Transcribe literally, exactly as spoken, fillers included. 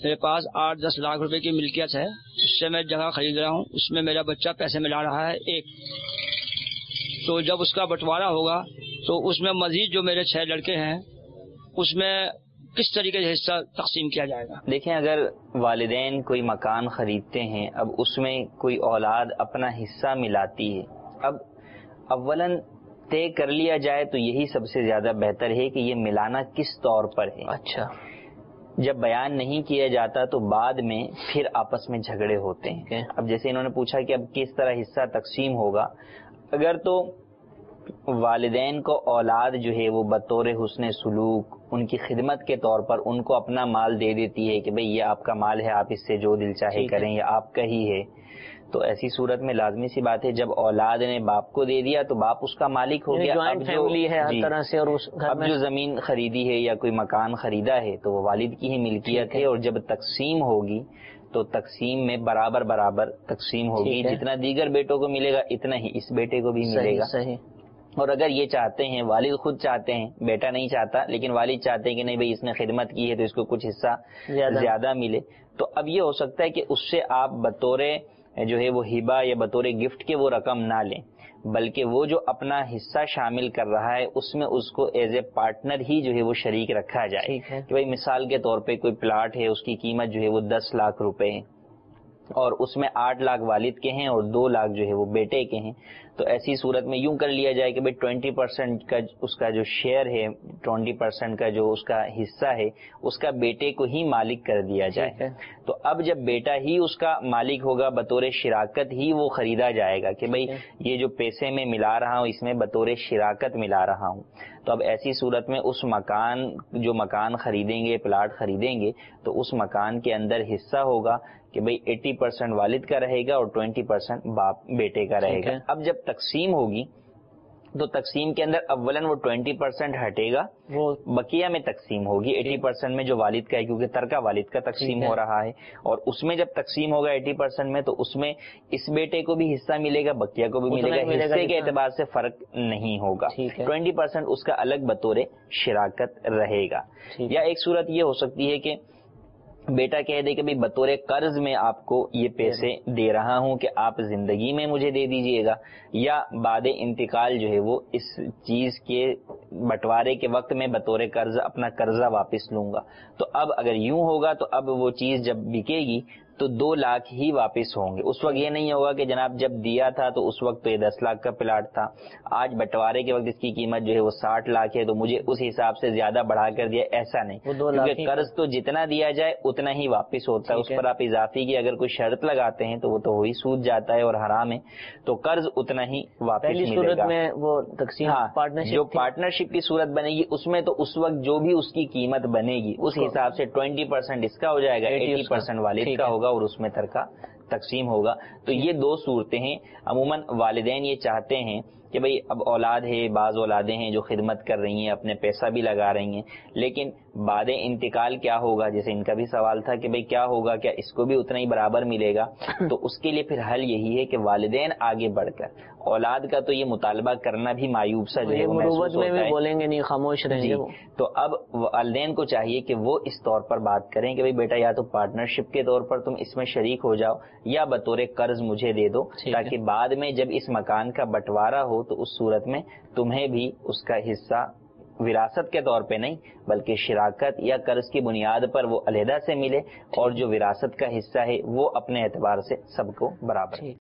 میرے پاس آٹھ دس لاکھ روپے کی ملکیت ہے، اس سے میں جگہ خرید رہا ہوں، اس میں میرا بچہ پیسے ملا رہا ہے ایک، تو جب اس کا بٹوارا ہوگا تو اس میں مزید جو میرے چھ لڑکے ہیں اس میں کس طریقے سے حصہ تقسیم کیا جائے گا؟ دیکھیں، اگر والدین کوئی مکان خریدتے ہیں، اب اس میں کوئی اولاد اپنا حصہ ملاتی ہے، اب اولاً طے کر لیا جائے تو یہی سب سے زیادہ بہتر ہے کہ یہ ملانا کس طور پر ہے۔ اچھا، جب بیان نہیں کیا جاتا تو بعد میں پھر آپس میں جھگڑے ہوتے ہیں۔ اب جیسے انہوں نے پوچھا کہ اب کس طرح حصہ تقسیم ہوگا، اگر تو والدین کو اولاد جو ہے وہ بطور حسن سلوک ان کی خدمت کے طور پر ان کو اپنا مال دے دیتی ہے کہ بھئی یہ آپ کا مال ہے، آپ اس سے جو دل چاہے کریں، یہ آپ کا ہی ہے، تو ایسی صورت میں لازمی سی بات ہے جب اولاد نے باپ کو دے دیا تو باپ اس کا مالک ہو گیا۔ جوائنٹ فیملی ہے ہر طرح سے، اور اس اب جو زمین خریدی ہے یا کوئی مکان خریدا ہے تو وہ والد کی ہی ملکیت ہے، اور جب تقسیم ہوگی تو تقسیم میں برابر برابر تقسیم ہوگی، جتنا دیگر بیٹوں کو ملے گا اتنا ہی اس بیٹے کو بھی ملے گا۔ صحیح۔ اور اگر یہ چاہتے ہیں، والد خود چاہتے ہیں، بیٹا نہیں چاہتا لیکن والد چاہتے ہیں کہ نہیں بھئی اس نے خدمت کی ہے تو اس کو کچھ حصہ زیادہ, زیادہ ملے، تو اب یہ ہو سکتا ہے کہ اس سے آپ بطور جو ہے وہ ہبہ یا بطور گفٹ کے وہ رقم نہ لیں، بلکہ وہ جو اپنا حصہ شامل کر رہا ہے اس میں اس کو ایز اے پارٹنر ہی جو ہے وہ شریک رکھا جائے کہ بھئی مثال کے طور پہ کوئی پلاٹ ہے، اس کی قیمت جو ہے وہ دس لاکھ روپے ہے اور اس میں آٹھ لاکھ والد کے ہیں اور دو لاکھ جو ہے وہ بیٹے کے ہیں، تو ایسی صورت میں یوں کر لیا جائے کہ بھئی ٹوینٹی پرسینٹ کا اس کا جو شیئر ہے، ٹوینٹی پرسینٹ کا جو اس کا حصہ ہے اس کا بیٹے کو ہی مالک کر دیا جائے۔ تو اب جب بیٹا ہی اس کا مالک ہوگا، بطور شراکت ہی وہ خریدا جائے گا کہ بھئی یہ جو پیسے میں ملا رہا ہوں اس میں بطور شراکت ملا رہا ہوں، تو اب ایسی صورت میں اس مکان جو مکان خریدیں گے، پلاٹ خریدیں گے، تو اس مکان کے اندر حصہ ہوگا کہ بھئی ایٹی پرسینٹ والد کا رہے گا اور ٹوینٹی پرسینٹ باپ بیٹے کا رہے گا۔ اب جب تقسیم ہوگی تو تقسیم کے اندر اولاً وہ ٹوینٹی پرسینٹ ہٹے گا، وہ بقیہ میں تقسیم ہوگی ایٹی پرسینٹ میں جو والد کا ہے، کیونکہ ترکہ والد کا تقسیم ہو رہا ہے، اور اس میں جب تقسیم ہوگا ایٹی پرسینٹ میں تو اس میں اس بیٹے کو بھی حصہ ملے گا، بقیہ کو بھی ملے گا، حصے کے اعتبار سے فرق نہیں ہوگا، ٹوینٹی پرسینٹ اس کا الگ بطور شراکت رہے گا۔ یا ایک صورت یہ ہو سکتی ہے کہ بیٹا کہہ دے کہ بھئی بطور قرض میں آپ کو یہ پیسے دے رہا ہوں کہ آپ زندگی میں مجھے دے دیجئے گا، یا بعد انتقال جو ہے وہ اس چیز کے بٹوارے کے وقت میں بطور قرض اپنا قرضہ واپس لوں گا۔ تو اب اگر یوں ہوگا تو اب وہ چیز جب بکے گی تو دو لاکھ ہی واپس ہوں گے۔ اس وقت یہ نہیں ہوگا کہ جناب جب دیا تھا تو اس وقت تو یہ دس لاکھ کا پلاٹ تھا، آج بٹوارے کے وقت اس کی قیمت جو ہے وہ ساٹھ لاکھ ہے تو مجھے اس حساب سے زیادہ بڑھا کر دیا، ایسا نہیں، کیونکہ قرض تو جتنا دیا جائے اتنا ہی واپس ہوتا ہے، اس پر آپ اضافی کی اگر کوئی شرط لگاتے ہیں تو وہ تو وہی سود جاتا ہے اور حرام ہے، تو قرض اتنا ہی واپس ملے گا۔ میں وہ تقسیم جو پارٹنرشپ کی صورت بنے گی اس میں تو اس وقت جو بھی اس کی قیمت بنے گی اس حساب سے ٹوینٹی پرسینٹ اس کا ہو جائے گا، ایٹی پرسینٹ والد کا ہوگا اور اس میں ترکہ تقسیم ہوگا۔ تو یہ دو صورتیں ہیں۔ عموماً والدین یہ چاہتے ہیں کہ بھئی اب اولاد ہے، بعض اولادیں ہیں جو خدمت کر رہی ہیں، اپنے پیسہ بھی لگا رہی ہیں، لیکن بعد انتقال کیا ہوگا، جیسے ان کا بھی سوال تھا کہ بھئی کیا ہوگا، کیا اس کو بھی اتنا ہی برابر ملے گا؟ تو اس کے لیے پھر حل یہی ہے کہ والدین آگے بڑھ کر اولاد کا تو یہ مطالبہ کرنا بھی معیوب سا جو ہے وہ محسوس ہوتا ہے، بولیں گے نہیں، خاموش رہیں گے۔ تو اب والدین کو چاہیے کہ وہ اس طور پر بات کریں کہ بھئی بیٹا یا تو پارٹنرشپ کے طور پر تم اس میں شریک ہو جاؤ یا بطور قرض مجھے دے دو، تاکہ بعد میں جب اس مکان کا بٹوارا ہو تو اس صورت میں تمہیں بھی اس کا حصہ وراثت کے طور پہ نہیں بلکہ شراکت یا قرض کی بنیاد پر وہ علیحدہ سے ملے، اور جو وراثت کا حصہ ہے وہ اپنے اعتبار سے سب کو برابر